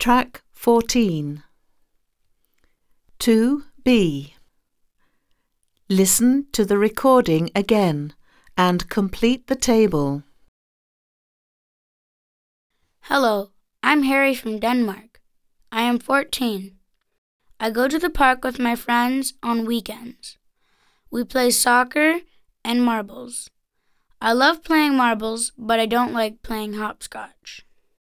Track 14. 2B. Listen to the recording again and complete the table. Hello, I'm Harry from Denmark. I am 14. I go to the park with my friends on weekends. We play soccer and marbles. I love playing marbles, but I don't like playing hopscotch.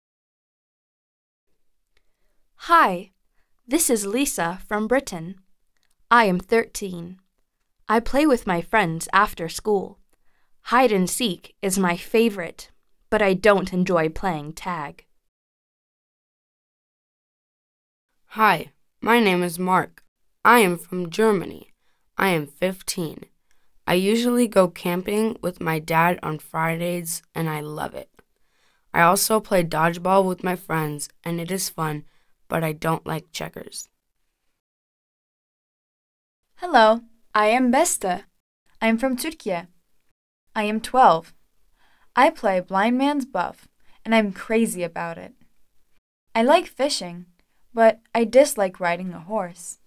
Hi, this is Lisa from Britain. I am 13. I play with my friends after school. Hide and seek is my favorite, but I don't enjoy playing tag. Hi, my name is Mark. I am from Germany. I am 15. I usually go camping with my dad on Fridays, and I love it. I also play dodgeball with my friends, and it is fun, but I don't like checkers. Hello, I am Beste. I am from Turkey. I am 12. I play blind man's buff, and I'm crazy about it. I like fishing, but I dislike riding a horse.